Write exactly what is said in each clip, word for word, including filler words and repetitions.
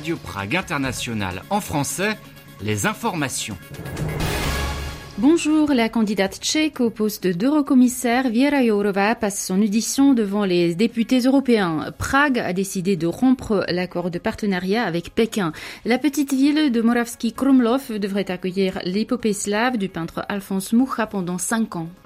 Radio Prague International en français, les informations. Bonjour, la candidate tchèque au poste d'eurocommissaire Věra Jourová passe son audition devant les députés européens. Prague a décidé de rompre l'accord de partenariat avec Pékin. La petite ville de Moravský Krumlov devrait accueillir l'épopée slave du peintre Alfons Mucha pendant cinq ans.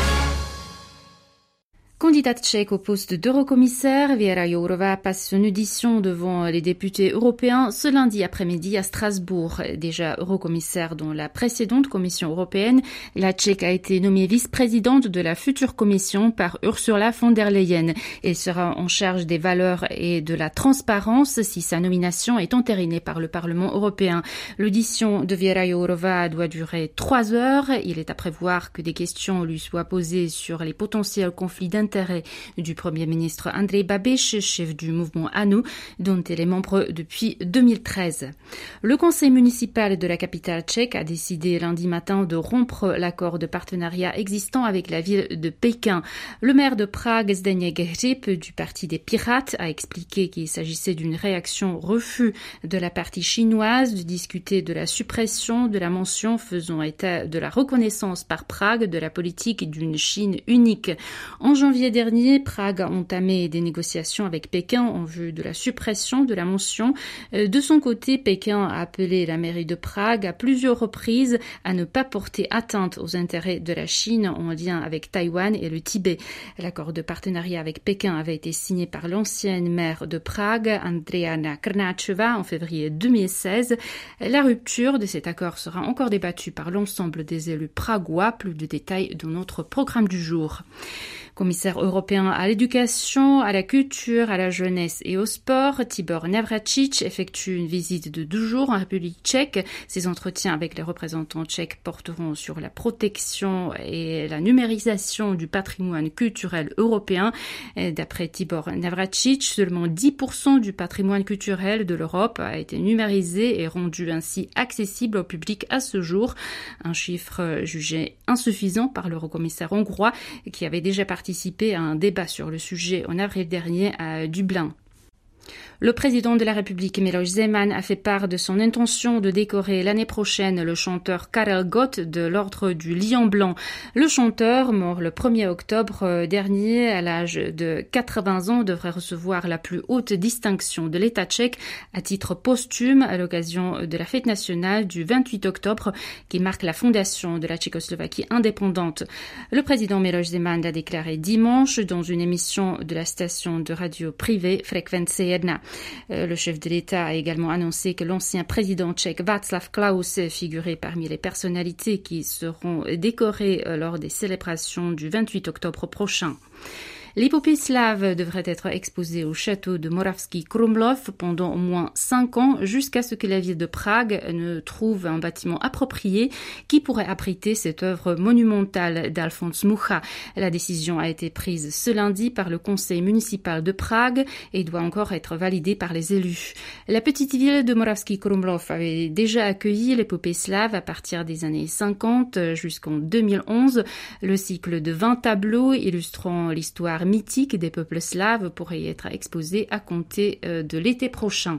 Candidate tchèque au poste d'eurocommissaire, Věra Jourová passe son audition devant les députés européens ce lundi après-midi à Strasbourg. Déjà eurocommissaire dans la précédente Commission européenne, la Tchèque a été nommée vice-présidente de la future Commission par Ursula von der Leyen. Elle sera en charge des valeurs et de la transparence si sa nomination est entérinée par le Parlement européen. L'audition de Věra Jourová doit durer trois heures. Il est à prévoir que des questions lui soient posées sur les potentiels conflits d'intérêts du Premier ministre Andrej Babiš, chef du mouvement A N U, dont elle est membre depuis deux mille treize. Le conseil municipal de la capitale tchèque a décidé lundi matin de rompre l'accord de partenariat existant avec la ville de Pékin. Le maire de Prague, Zdeněk Hřib, du parti des Pirates, a expliqué qu'il s'agissait d'une réaction refus de la partie chinoise de discuter de la suppression de la mention faisant état de la reconnaissance par Prague de la politique d'une Chine unique. En janvier dernier, Prague a entamé des négociations avec Pékin en vue de la suppression de la mention. De son côté, Pékin a appelé la mairie de Prague à plusieurs reprises à ne pas porter atteinte aux intérêts de la Chine en lien avec Taïwan et le Tibet. L'accord de partenariat avec Pékin avait été signé par l'ancienne maire de Prague, Andreana Krnáčová, en février deux mille seize. La rupture de cet accord sera encore débattue par l'ensemble des élus pragois. Plus de détails dans notre programme du jour. Commissaire européen à l'éducation, à la culture, à la jeunesse et au sport, Tibor Navračič effectue une visite de deux jours en République tchèque. Ses entretiens avec les représentants tchèques porteront sur la protection et la numérisation du patrimoine culturel européen. D'après Tibor Navračič, seulement dix pour cent du patrimoine culturel de l'Europe a été numérisé et rendu ainsi accessible au public à ce jour. Un chiffre jugé insuffisant par l'eurocommissaire hongrois qui avait déjà participé participé à un débat sur le sujet en avril dernier à Dublin. Le président de la République, Miloš Zeman, a fait part de son intention de décorer l'année prochaine le chanteur Karel Gott de l'Ordre du Lion Blanc. Le chanteur, mort le premier octobre dernier à l'âge de quatre-vingts ans, devrait recevoir la plus haute distinction de l'État tchèque à titre posthume à l'occasion de la fête nationale du vingt-huit octobre qui marque la fondation de la Tchécoslovaquie indépendante. Le président Miloš Zeman l'a déclaré dimanche dans une émission de la station de radio privée Frekvence jedna. Le chef de l'État a également annoncé que l'ancien président tchèque Václav Klaus figurait parmi les personnalités qui seront décorées lors des célébrations du vingt-huit octobre prochain. L'épopée slave devrait être exposée au château de Moravský Krumlov pendant au moins cinq ans jusqu'à ce que la ville de Prague ne trouve un bâtiment approprié qui pourrait abriter cette œuvre monumentale d'Alfons Mucha. La décision a été prise ce lundi par le conseil municipal de Prague et doit encore être validée par les élus. La petite ville de Moravský Krumlov avait déjà accueilli l'épopée slave à partir des années cinquante jusqu'en deux mille onze. Le cycle de vingt tableaux illustrant l'histoire mythique des peuples slaves pourrait être exposé à compter de l'été prochain.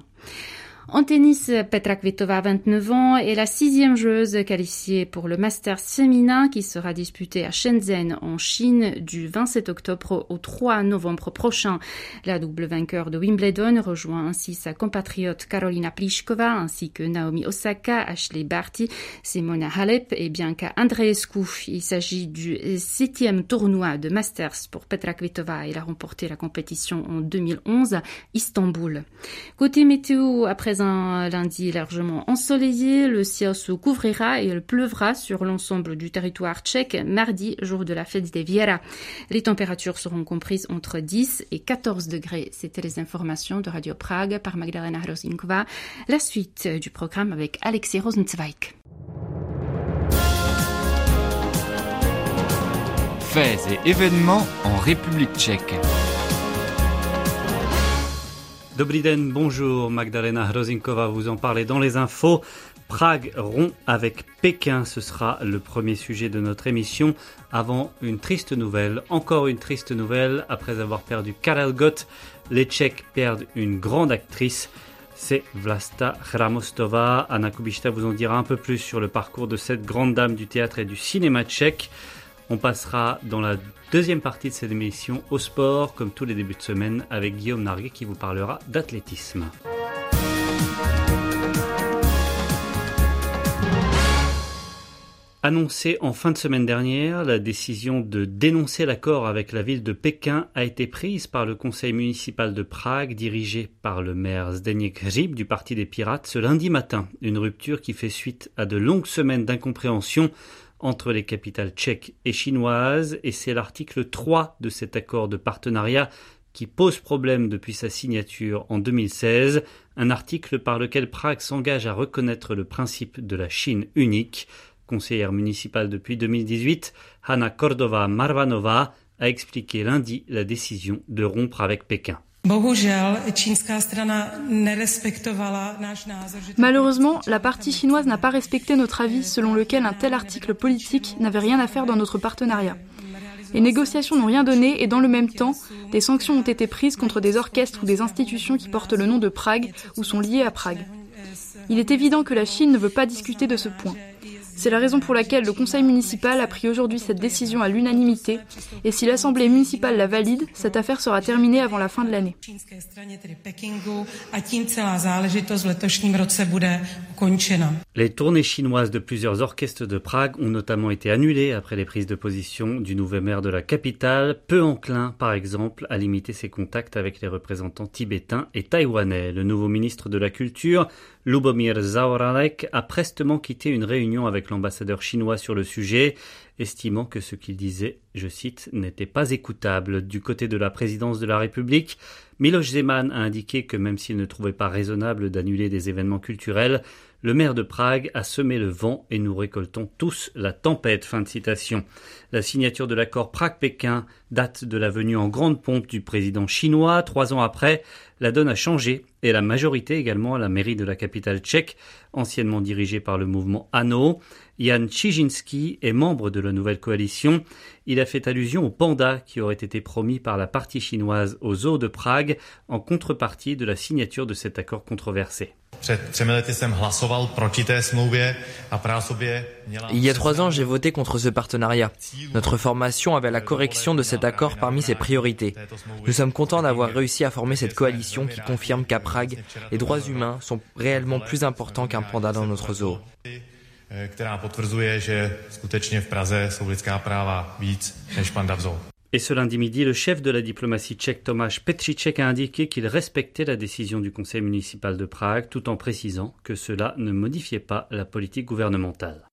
En tennis, Petra Kvitova, vingt-neuf ans, est la sixième joueuse qualifiée pour le Masters féminin qui sera disputé à Shenzhen en Chine du vingt-sept octobre au trois novembre prochain. La double vainqueur de Wimbledon rejoint ainsi sa compatriote Karolina Pliskova ainsi que Naomi Osaka, Ashley Barty, Simona Halep et Bianca Andreescu. Il s'agit du septième tournoi de Masters pour Petra Kvitova. Elle a remporté la compétition en deux mille onze à Istanbul. Côté météo, après un lundi largement ensoleillé, le ciel se couvrira et il pleuvra sur l'ensemble du territoire tchèque mardi, jour de la fête des Věra. Les températures seront comprises entre dix et quatorze degrés. C'était les informations de Radio Prague par Magdalena Hrozinkova. La suite du programme avec Alexis Rosenzweig. Faits et événements en République tchèque. Dobrý den, bonjour, Magdalena Hrozinkova vous en parlez dans les infos. Prague rompt avec Pékin, ce sera le premier sujet de notre émission avant une triste nouvelle. Encore une triste nouvelle, après avoir perdu Karel Gott, les Tchèques perdent une grande actrice. c'est Vlasta Chramostova. Anna Kubishta vous en dira un peu plus sur le parcours de cette grande dame du théâtre et du cinéma tchèque. On passera dans la deuxième partie de cette émission au sport, comme tous les débuts de semaine, avec Guillaume Narguet qui vous parlera d'athlétisme. Annoncée en fin de semaine dernière, la décision de dénoncer l'accord avec la ville de Pékin a été prise par le conseil municipal de Prague, dirigé par le maire Zdeněk Hřib du Parti des Pirates, ce lundi matin. Une rupture qui fait suite à de longues semaines d'incompréhension entre les capitales tchèques et chinoises, et c'est l'article trois de cet accord de partenariat qui pose problème depuis sa signature en deux mille seize, un article par lequel Prague s'engage à reconnaître le principe de la Chine unique. Conseillère municipale depuis deux mille dix-huit, Hanna Kordová-Marvanová a expliqué lundi la décision de rompre avec Pékin. Malheureusement, la partie chinoise n'a pas respecté notre avis selon lequel un tel article politique n'avait rien à faire dans notre partenariat. Les négociations n'ont rien donné et dans le même temps, des sanctions ont été prises contre des orchestres ou des institutions qui portent le nom de Prague ou sont liées à Prague. Il est évident que la Chine ne veut pas discuter de ce point. C'est la raison pour laquelle le conseil municipal a pris aujourd'hui cette décision à l'unanimité et si l'assemblée municipale la valide, cette affaire sera terminée avant la fin de l'année. Les tournées chinoises de plusieurs orchestres de Prague ont notamment été annulées après les prises de position du nouveau maire de la capitale, peu enclin par exemple à limiter ses contacts avec les représentants tibétains et taïwanais. Le nouveau ministre de la Culture, Lubomír Zaorálek, a prestement quitté une réunion avec l'ambassadeur chinois sur le sujet, estimant que ce qu'il disait, je cite, n'était pas écoutable. Du côté de la présidence de la République, Miloš Zeman a indiqué que même s'il ne trouvait pas raisonnable d'annuler des événements culturels, le maire de Prague a semé le vent et nous récoltons tous la tempête. Fin de citation. La signature de l'accord Prague-Pékin date de la venue en grande pompe du président chinois. Trois ans après, la donne a changé et la majorité également à la mairie de la capitale tchèque, anciennement dirigée par le mouvement ANO. Jan Čižinský est membre de la nouvelle coalition. Il a fait allusion au panda qui aurait été promis par la partie chinoise au zoo de Prague en contrepartie de la signature de cet accord controversé. Il y a trois ans, j'ai voté contre ce partenariat. Notre formation avait la correction de cet accord parmi ses priorités. Nous sommes contents d'avoir réussi à former cette coalition qui confirme qu'à Prague, les droits humains sont réellement plus importants qu'un panda dans notre zoo. Et ce lundi midi, le chef de la diplomatie tchèque Tomáš Petříček a indiqué qu'il respectait la décision du conseil municipal de Prague tout en précisant que cela ne modifiait pas la politique gouvernementale.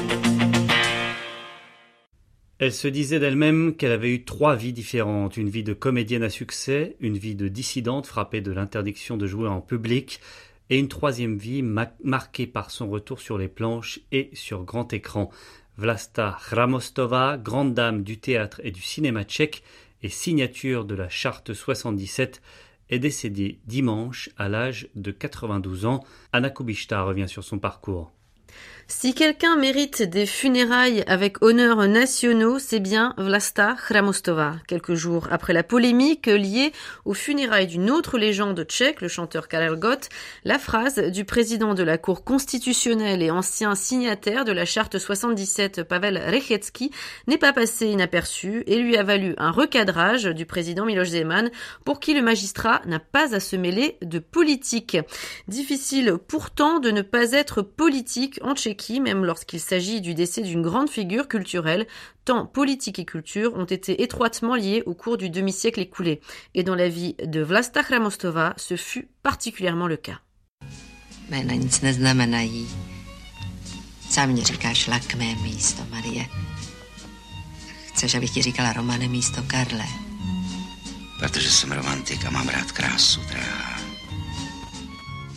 Elle se disait d'elle-même qu'elle avait eu trois vies différentes, une vie de comédienne à succès, une vie de dissidente frappée de l'interdiction de jouer en public et une troisième vie ma- marquée par son retour sur les planches et sur grand écran. Vlasta Chramostova, grande dame du théâtre et du cinéma tchèque et signature de la charte soixante-dix-sept, est décédée dimanche à l'âge de quatre-vingt-douze ans. Anna Kubishta revient sur son parcours. Si quelqu'un mérite des funérailles avec honneurs nationaux, c'est bien Vlasta Chramostova. Quelques jours après la polémique liée aux funérailles d'une autre légende tchèque, le chanteur Karel Gott, la phrase du président de la Cour constitutionnelle et ancien signataire de la charte soixante-dix-sept, Pavel Rychetský, n'est pas passée inaperçue et lui a valu un recadrage du président Miloš Zeman pour qui le magistrat n'a pas à se mêler de politique. Difficile pourtant de ne pas être politique en Tchéquie, même lorsqu'il s'agit du décès d'une grande figure culturelle, tant politique et culture ont été étroitement liées au cours du demi-siècle écoulé. Et dans la vie de Vlasta Chramostova, ce fut particulièrement le cas. Jména nic neznamenají. Sám mě říkáš lakmé místo, Marie. Chceš, abych ti říkala Romane místo Karle? Protože jsem romantik a mám rád krásu, drahá.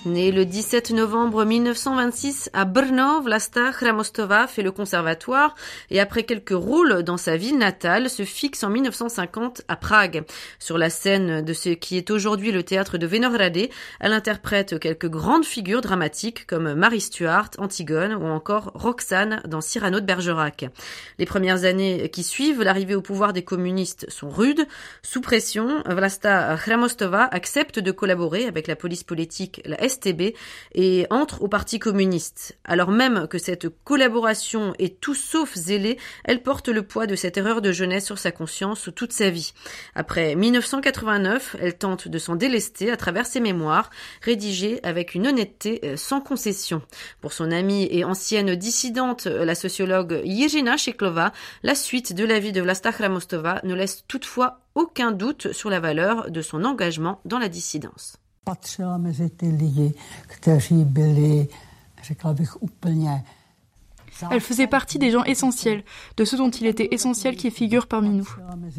Née le dix-sept novembre mille neuf cent vingt-six à Brno, Vlasta Chramostova fait le conservatoire et après quelques rôles dans sa ville natale, se fixe en mille neuf cent cinquante à Prague. Sur la scène de ce qui est aujourd'hui le théâtre de Vinohrady, elle interprète quelques grandes figures dramatiques comme Marie Stuart, Antigone ou encore Roxane dans Cyrano de Bergerac. Les premières années qui suivent l'arrivée au pouvoir des communistes sont rudes. Sous pression, Vlasta Chramostova accepte de collaborer avec la police politique, la S T B, et entre au Parti communiste. Alors même que cette collaboration est tout sauf zélée, elle porte le poids de cette erreur de jeunesse sur sa conscience toute sa vie. Après mille neuf cent quatre-vingt-neuf, elle tente de s'en délester à travers ses mémoires, rédigées avec une honnêteté sans concession. Pour son amie et ancienne dissidente, la sociologue Jiřina Šiklova, la suite de la vie de Vlasta Chramostova ne laisse toutefois aucun doute sur la valeur de son engagement dans la dissidence. Patřila mezi ty lidi, kteří byli, řekla bych úplně. Elle faisait partie des gens essentiels, de ceux dont il était essentiel qu'ils figurent parmi nous.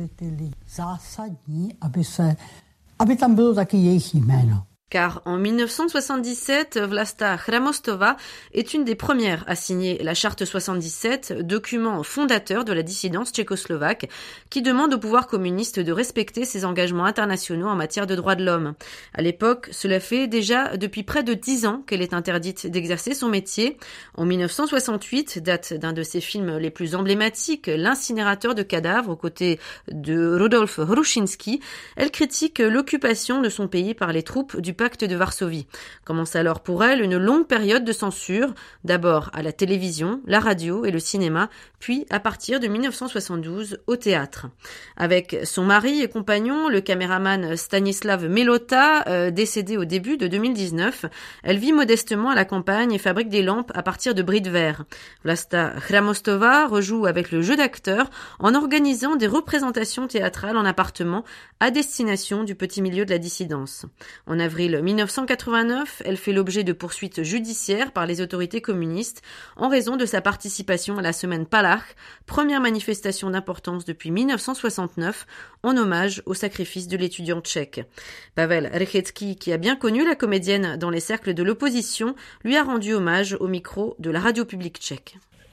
Zásadní, aby se, aby tam bylo taky jejich jméno. Car en mille neuf cent soixante-dix-sept, Vlasta Chramostova est une des premières à signer la Charte soixante-dix-sept, document fondateur de la dissidence tchécoslovaque, qui demande au pouvoir communiste de respecter ses engagements internationaux en matière de droits de l'homme. À l'époque, cela fait déjà depuis près de dix ans qu'elle est interdite d'exercer son métier. En mille neuf cent soixante-huit, date d'un de ses films les plus emblématiques, L'incinérateur de cadavres, aux côtés de Rudolf Hrushinski, elle critique l'occupation de son pays par les troupes du pacte de Varsovie. Commence alors pour elle une longue période de censure, d'abord à la télévision, la radio et le cinéma, puis à partir de mille neuf cent soixante-douze au théâtre. Avec son mari et compagnon, le caméraman Stanislav Melota, euh, décédé au début de deux mille dix-neuf, elle vit modestement à la campagne et fabrique des lampes à partir de bris de verre. Vlasta Chramostova rejoue avec le jeu d'acteur en organisant des représentations théâtrales en appartement à destination du petit milieu de la dissidence. En avril mille neuf cent quatre-vingt-neuf, elle fait l'objet de poursuites judiciaires par les autorités communistes en raison de sa participation à la semaine Palach, première manifestation d'importance depuis mille neuf cent soixante-neuf, en hommage au sacrifice de l'étudiant tchèque. Pavel Rychetský, qui a bien connu la comédienne dans les cercles de l'opposition, lui a rendu hommage au micro de la radio publique tchèque.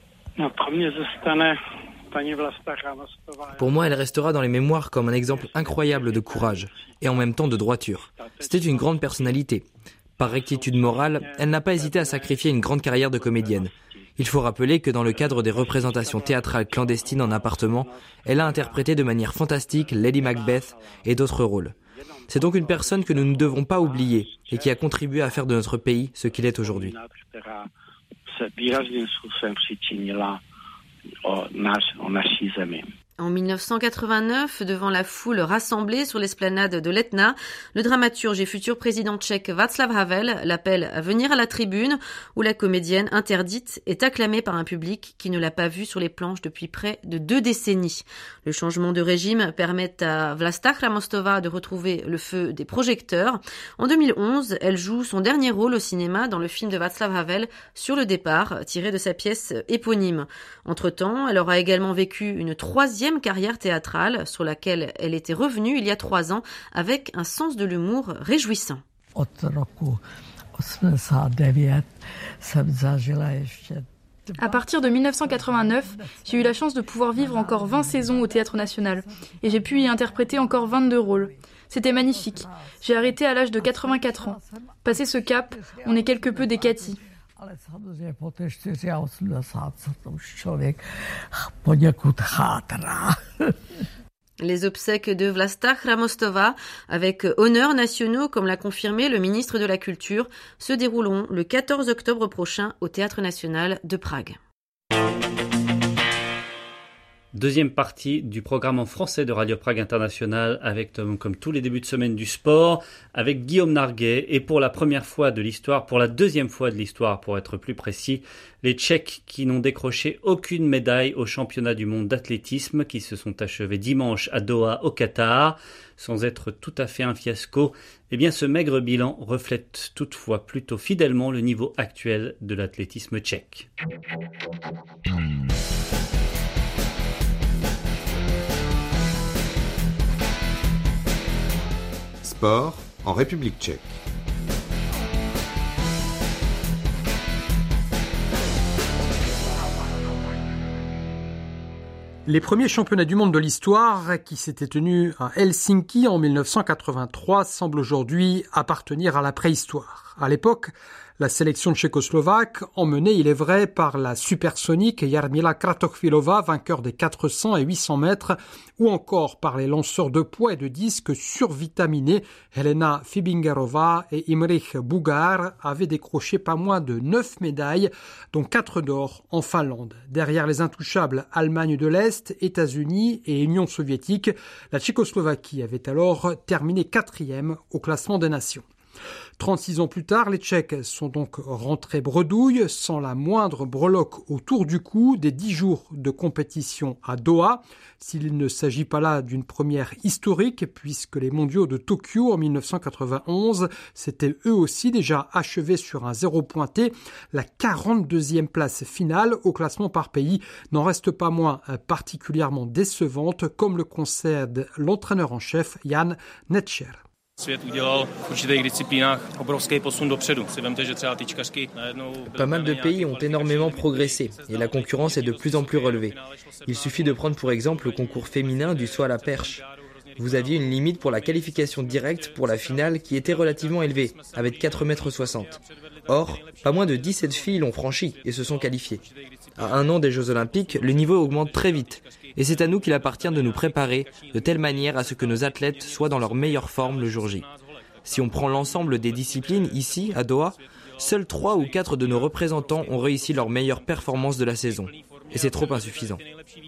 Pour moi, elle restera dans les mémoires comme un exemple incroyable de courage et en même temps de droiture. C'était une grande personnalité. Par rectitude morale, elle n'a pas hésité à sacrifier une grande carrière de comédienne. Il faut rappeler que dans le cadre des représentations théâtrales clandestines en appartement, elle a interprété de manière fantastique Lady Macbeth et d'autres rôles. C'est donc une personne que nous ne devons pas oublier et qui a contribué à faire de notre pays ce qu'il est aujourd'hui. En mille neuf cent quatre-vingt-neuf, devant la foule rassemblée sur l'esplanade de l'Etna, le dramaturge et futur président tchèque Václav Havel l'appelle à venir à la tribune où la comédienne interdite est acclamée par un public qui ne l'a pas vue sur les planches depuis près de deux décennies. Le changement de régime permet à Vlasta Chramostova de retrouver le feu des projecteurs. En deux mille onze, elle joue son dernier rôle au cinéma dans le film de Václav Havel Sur le départ, tiré de sa pièce éponyme. Entre-temps, elle aura également vécu une troisième carrière théâtrale sur laquelle elle était revenue il y a trois ans avec un sens de l'humour réjouissant. À partir de mille neuf cent quatre-vingt-neuf, j'ai eu la chance de pouvoir vivre encore vingt saisons au Théâtre National et j'ai pu y interpréter encore vingt-deux rôles. C'était magnifique. J'ai arrêté à l'âge de quatre-vingt-quatre ans. Passé ce cap, on est quelque peu des Cathy. Ale samozřejmě po té osmdesáti to už člověk poněkud chátrá. Les obsèques de Vlasta Chramostova, avec honneurs nationaux, comme l'a confirmé le ministre de la Culture, se dérouleront le quatorze octobre prochain au Théâtre National de Prague. Deuxième partie du programme en français de Radio Prague International avec, comme tous les débuts de semaine, du sport avec Guillaume Narguet. Et pour la première fois de l'histoire, pour la deuxième fois de l'histoire pour être plus précis, les Tchèques qui n'ont décroché aucune médaille aux championnats du monde d'athlétisme qui se sont achevés dimanche à Doha au Qatar. Sans être tout à fait un fiasco, eh bien ce maigre bilan reflète toutefois plutôt fidèlement le niveau actuel de l'athlétisme tchèque. Sport en République tchèque. Les premiers championnats du monde de l'histoire, qui s'étaient tenus à Helsinki en mille neuf cent quatre-vingt-trois, semblent aujourd'hui appartenir à la préhistoire. À l'époque, la sélection tchécoslovaque, emmenée, il est vrai, par la supersonique Jarmila Kratochvílová, vainqueur des quatre cents et huit cents mètres, ou encore par les lanceurs de poids et de disques survitaminés Helena Fibingerova et Imrich Bugar, avaient décroché pas moins de neuf médailles, dont quatre d'or en Finlande. Derrière les intouchables Allemagne de l'Est, États-Unis et Union soviétique, la Tchécoslovaquie avait alors terminé quatrième au classement des nations. trente-six ans plus tard, les Tchèques sont donc rentrés bredouilles, sans la moindre breloque autour du cou, des dix jours de compétition à Doha. S'il ne s'agit pas là d'une première historique, puisque les mondiaux de Tokyo en mille neuf cent quatre-vingt-onze s'étaient eux aussi déjà achevés sur un zéro pointé, la quarante-deuxième place finale au classement par pays n'en reste pas moins particulièrement décevante, comme le concède l'entraîneur en chef Jan Netscher. Pas mal de pays ont énormément progressé et la concurrence est de plus en plus relevée. Il suffit de prendre pour exemple le concours féminin du saut à la perche. Vous aviez une limite pour la qualification directe pour la finale qui était relativement élevée, avec quatre mètres soixante. Or, pas moins de dix-sept filles l'ont franchi et se sont qualifiées. À un an des Jeux Olympiques, le niveau augmente très vite. Et c'est à nous qu'il appartient de nous préparer de telle manière à ce que nos athlètes soient dans leur meilleure forme le jour J. Si on prend l'ensemble des disciplines ici, à Doha, seuls trois ou quatre de nos représentants ont réussi leur meilleure performance de la saison. Et c'est trop insuffisant.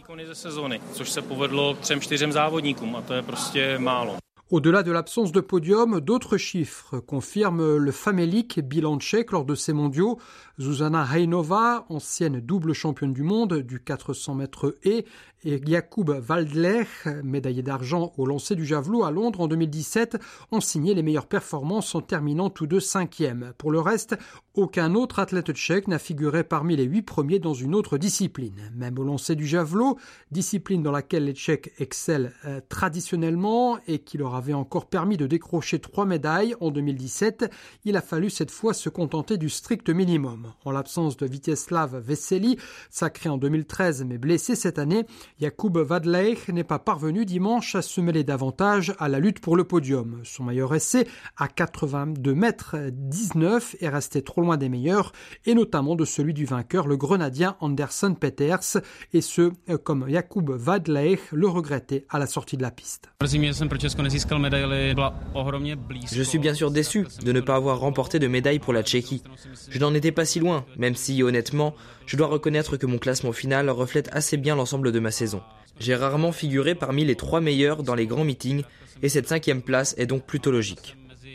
Au-delà de l'absence de podium, d'autres chiffres confirment le famélique bilan tchèque lors de ces mondiaux. Zuzana Hajnova, ancienne double championne du monde du quatre cents mètres haies, et Jakub Waldlech, médaillé d'argent au lancer du javelot à Londres en deux mille dix-sept, ont signé les meilleures performances en terminant tous deux cinquièmes. Pour le reste, aucun autre athlète tchèque n'a figuré parmi les huit premiers dans une autre discipline. Même au lancer du javelot, discipline dans laquelle les Tchèques excellent euh, traditionnellement et qui leur avait encore permis de décrocher trois médailles en deux mille dix-sept, il a fallu cette fois se contenter du strict minimum. En l'absence de Vítězslav Veselý, sacré en deux mille treize mais blessé cette année, Jakub Waldlech n'est pas parvenu dimanche à se mêler davantage à la lutte pour le podium. Son meilleur essai, à quatre-vingt-deux mètres dix-neuf, est resté trop loin des meilleurs, et notamment de celui du vainqueur, le Grenadien Anderson Peters, et ce, comme Jakub Waldlech le regrettait à la sortie de la piste. Je suis bien sûr déçu de ne pas avoir remporté de médaille pour la Tchéquie. Je n'en étais pas si loin, même si, honnêtement, je dois reconnaître que mon classement final reflète assez bien l'ensemble de ma saison. J'ai rarement figuré parmi les trois meilleurs dans les grands meetings, et cette cinquième place est donc plutôt logique.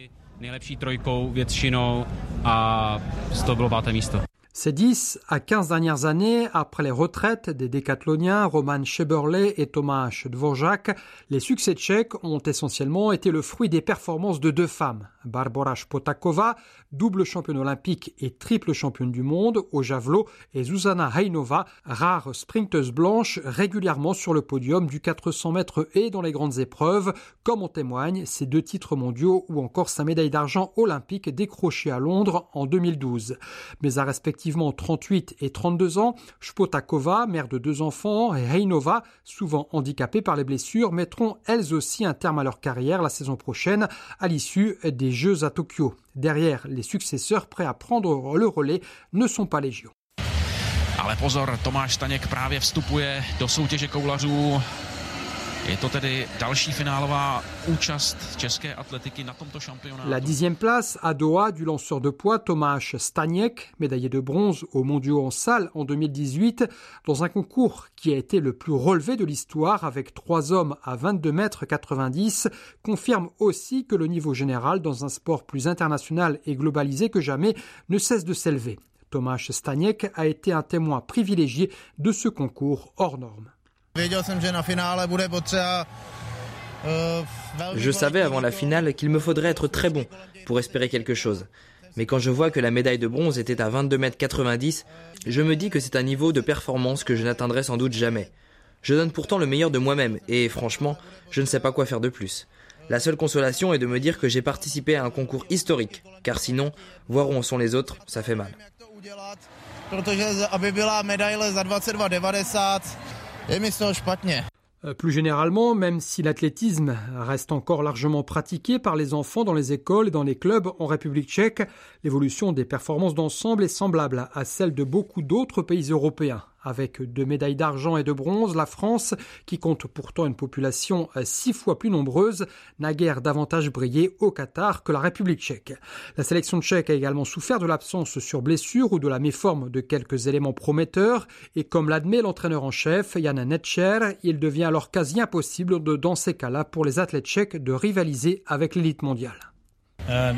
Ces dix à quinze dernières années, après les retraites des décathloniens Roman Šeberle et Tomáš Dvořák, les succès tchèques ont essentiellement été le fruit des performances de deux femmes. Barbora Špotáková, double championne olympique et triple championne du monde au javelot, et Zuzana Hajnova, rare sprinteuse blanche, régulièrement sur le podium du quatre cents mètres haies dans les grandes épreuves, comme en témoignent ses deux titres mondiaux ou encore sa médaille d'argent olympique décrochée à Londres en deux mille douze. Mais à respectivement trente-huit et trente-deux ans, Špotáková, mère de deux enfants, et Hajnova, souvent handicapées par les blessures, mettront elles aussi un terme à leur carrière la saison prochaine à l'issue des Jeux à Tokyo. Derrière, les successeurs prêts à prendre le relais ne sont pas légion. Ale pozor, Tomáš Staněk právě vstupuje do soutěže koulařů. Je to tedy další finálová účast české atletiky na tomto šampionátu. La dixième place à Doha du lanceur de poids Tomáš Staněk, médaillé de bronze aux mondiaux en salle en deux mille dix-huit, dans un concours qui a été le plus relevé de l'histoire avec trois hommes à vingt-deux mètres quatre-vingt-dix, confirme aussi que le niveau général dans un sport plus international et globalisé que jamais ne cesse de s'élever. Tomáš Staněk a été un témoin privilégié de ce concours hors norme. Je savais avant la finale qu'il me faudrait être très bon pour espérer quelque chose. Mais quand je vois que la médaille de bronze était à vingt-deux mètres quatre-vingt-dix, je me dis que c'est un niveau de performance que je n'atteindrai sans doute jamais. Je donne pourtant le meilleur de moi-même et franchement, je ne sais pas quoi faire de plus. La seule consolation est de me dire que j'ai participé à un concours historique, car sinon, voir où en sont les autres, ça fait mal. Plus généralement, même si l'athlétisme reste encore largement pratiqué par les enfants dans les écoles et dans les clubs en République tchèque, l'évolution des performances d'ensemble est semblable à celle de beaucoup d'autres pays européens. Avec deux médailles d'argent et de bronze, la France, qui compte pourtant une population six fois plus nombreuse, n'a guère davantage brillé au Qatar que la République tchèque. La sélection tchèque a également souffert de l'absence sur blessure ou de la méforme de quelques éléments prometteurs, et comme l'admet l'entraîneur en chef, Jan Nečer, il devient alors quasi impossible de, dans ces cas-là pour les athlètes tchèques de rivaliser avec l'élite mondiale. Nous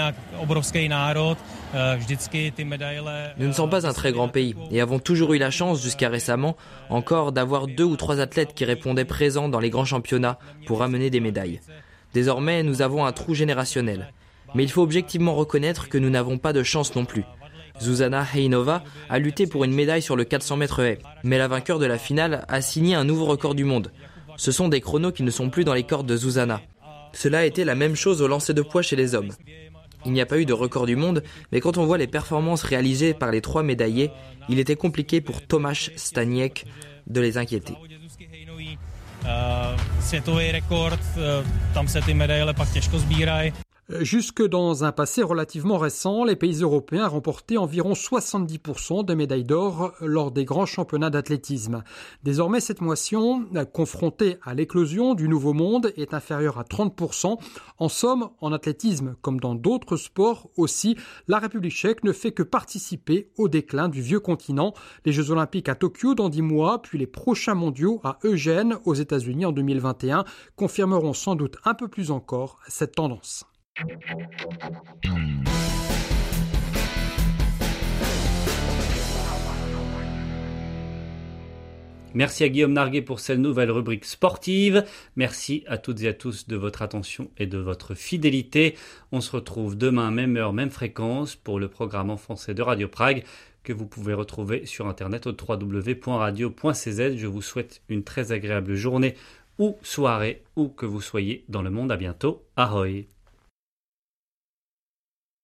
ne sommes pas un très grand pays et avons toujours eu la chance, jusqu'à récemment, encore d'avoir deux ou trois athlètes qui répondaient présents dans les grands championnats pour ramener des médailles. Désormais, nous avons un trou générationnel. Mais il faut objectivement reconnaître que nous n'avons pas de chance non plus. Zuzana Heinova a lutté pour une médaille sur le quatre cents mètres haies, mais la vainqueur de la finale a signé un nouveau record du monde. Ce sont des chronos qui ne sont plus dans les cordes de Zuzana. Cela a été la même chose au lancer de poids chez les hommes. Il n'y a pas eu de record du monde, mais quand on voit les performances réalisées par les trois médaillés, il était compliqué pour Tomáš Staněk de les inquiéter. Jusque dans un passé relativement récent, les pays européens remportaient environ soixante-dix pour cent des médailles d'or lors des grands championnats d'athlétisme. Désormais, cette motion, confrontée à l'éclosion du Nouveau Monde, est inférieure à trente pour cent. En somme, en athlétisme, comme dans d'autres sports aussi, la République tchèque ne fait que participer au déclin du vieux continent. Les Jeux Olympiques à Tokyo dans dix mois, puis les prochains mondiaux à Eugene, aux États-Unis en deux mille vingt et un, confirmeront sans doute un peu plus encore cette tendance. Merci à Guillaume Narguet pour cette nouvelle rubrique sportive. Merci à toutes et à tous de votre attention et de votre fidélité. On se retrouve demain, même heure, même fréquence, pour le programme en français de Radio Prague que vous pouvez retrouver sur internet au w w w point radio point c z. Je vous souhaite une très agréable journée ou soirée, où que vous soyez dans le monde. À bientôt. Ahoy!